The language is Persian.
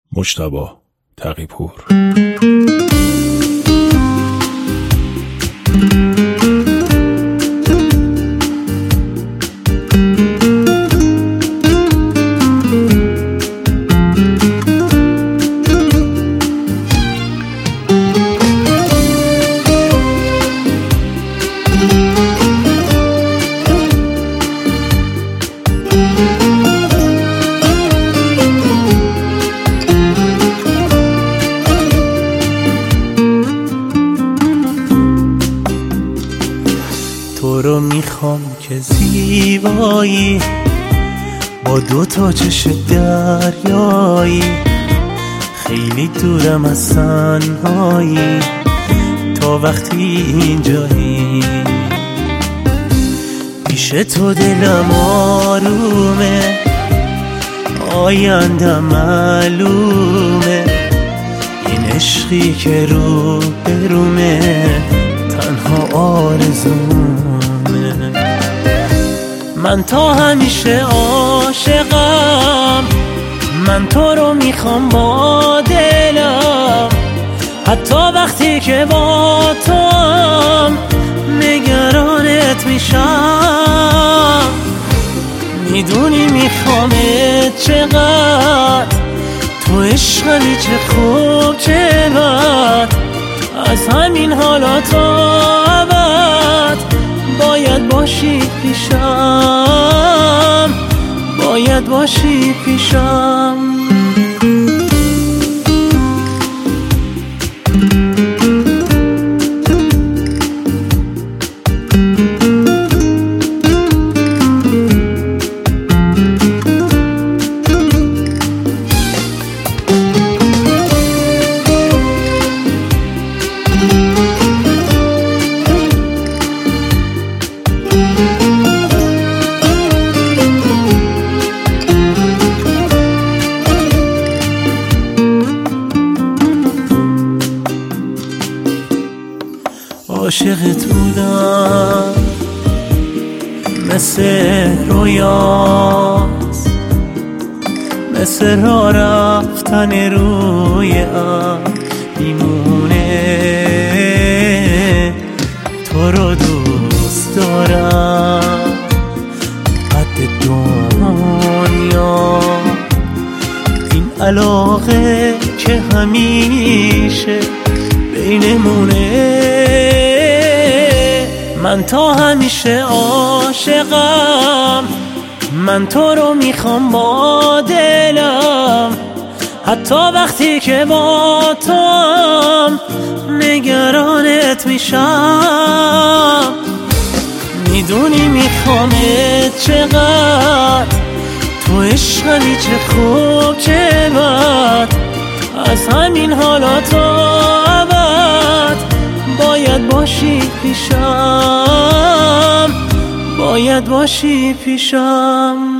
مجتبی تقی‌پور. تو رو میخوام که زیبایی، با دو تا چش دریایی، خیلی دورم از تنهایی، تا وقتی اینجایی پیش تو دلم آرومه، آیندم معلومه، این عشقی که رو برومه تنها آرزومه. من تا همیشه عاشقم، من تو رو میخوام با دلم، حتی وقتی که با تو هم نگرانت میشم. میدونی میخوامت چقدر، تو عشقمی چه خوب چه بد، از همین حالا تا ابد باید باشی پیشم، باید باشی پیشم. عاشقت بودم مثل رویاست، مثل راه رفتن روی ابر میمونه. تو رو دوست دارم قد دنیا، این علاقه که همیشه بینمونه. من تا همیشه عاشقم، من تو رو میخوام با دلم، حتی وقتی که با تو هم نگرانت میشم. میدونی میخوامت چقدر، تو عشقمی چه خوب چه بد، از همین حالا تا ابد باید باشی پیشم، باید باشی پیشم.